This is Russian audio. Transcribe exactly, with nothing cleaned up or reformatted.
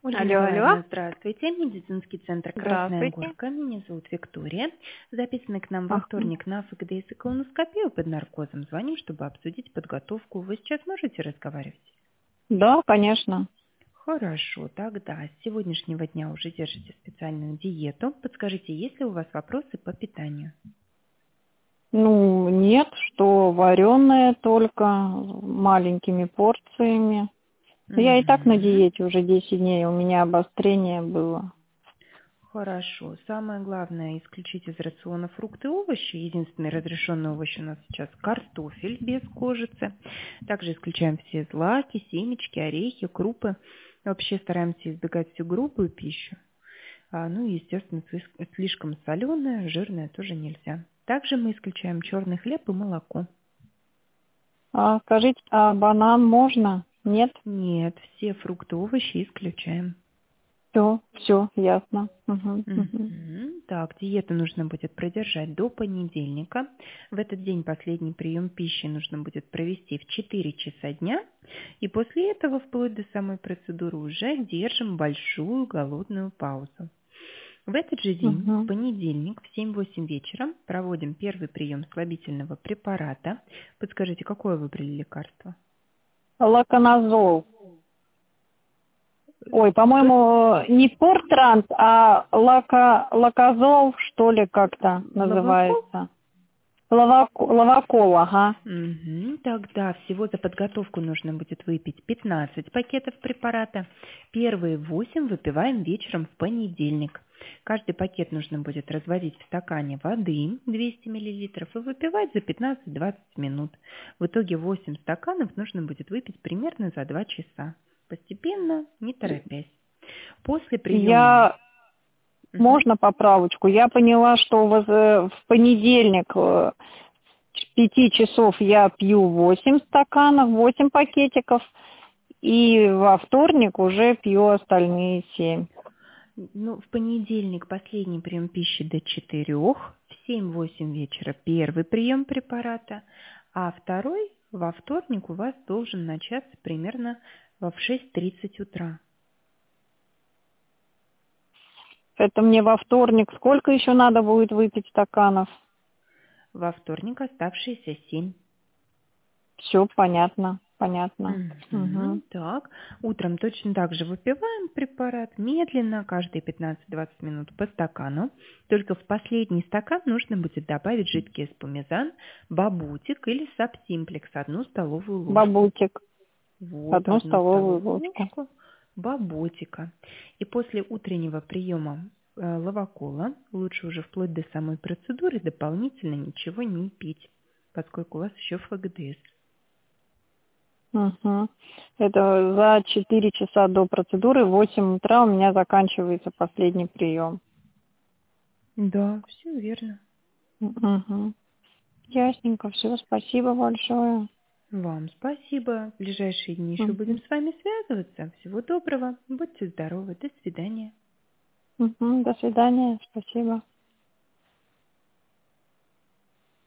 Ольга Алло, алло. Николаевна, здравствуйте. Медицинский центр «Красная Здравствуйте. горка». Меня зовут Виктория. Записаны к нам во Ага. вторник на ФГДС и колоноскопию под наркозом. Звоним, чтобы обсудить подготовку. Вы сейчас можете разговаривать? Да, конечно. Хорошо, тогда с сегодняшнего дня уже держите специальную диету. Подскажите, есть ли у вас вопросы по питанию? Ну, нет, что вареное только маленькими порциями. Но я и так на Мгм. диете уже десять дней, у меня обострение было. Хорошо. Самое главное, исключить из рациона фрукты и овощи. Единственный разрешенный овощ у нас сейчас картофель без кожицы. Также исключаем все злаки, семечки, орехи, крупы. Вообще стараемся избегать всю грубую пищу. А, ну и, естественно, слиш- слишком соленое, жирное тоже нельзя. Также мы исключаем черный хлеб и молоко. А скажите, а банан можно? Нет? Нет, все фрукты и овощи исключаем. Все, все, ясно. Угу, угу. Мгм. Так, диету нужно будет продержать до понедельника. В этот день последний прием пищи нужно будет провести в четыре часа дня. И после этого, вплоть до самой процедуры, уже держим большую голодную паузу. В этот же день, в Угу. понедельник, в семь-восемь вечера проводим первый прием слабительного препарата. Подскажите, какое выбрали лекарство? Лаконазол. Ой, Что? по-моему, не Портранс, а лака, лакозол, что ли, как-то Лавакол? называется. Лавако- Лавакол, ага. Мгм. Тогда всего за подготовку нужно будет выпить пятнадцать пакетов препарата. Первые восемь выпиваем вечером в понедельник. Каждый пакет нужно будет разводить в стакане воды двести миллилитров и выпивать за пятнадцать-двадцать минут. В итоге восемь стаканов нужно будет выпить примерно за два часа. Постепенно, не торопясь. После приема... Я, можно поправочку? Я поняла, что у вас э, в понедельник э, с пяти часов я пью восемь стаканов, восемь пакетиков, и во вторник уже пью остальные семь. Ну, в понедельник последний прием пищи до четырех, в семь-восемь вечера первый прием препарата, а второй во вторник у вас должен начаться примерно в шесть тридцать утра. Это мне во вторник сколько еще надо будет выпить стаканов? Во вторник оставшиеся семь. Все понятно, понятно. Угу. Мгм. Так, утром точно так же выпиваем препарат медленно, каждые пятнадцать-двадцать минут по стакану. Только в последний стакан нужно будет добавить жидкий эспумизан, бабутик или сабсимплекс, одну столовую ложку. Бабутик, Вот, одну одну столовую столовую ложку. ложку баботика. И после утреннего приема э, лавакола, лучше уже вплоть до самой процедуры, дополнительно ничего не пить, поскольку у вас еще ФГДС. Угу. Это за четыре часа до процедуры, в восемь утра у меня заканчивается последний прием. Да, все верно. Угу. Ясненько, все, спасибо большое. Вам спасибо. В ближайшие дни еще будем Угу. с вами связываться. Всего доброго. Будьте здоровы. До свидания. Угу. До свидания, спасибо.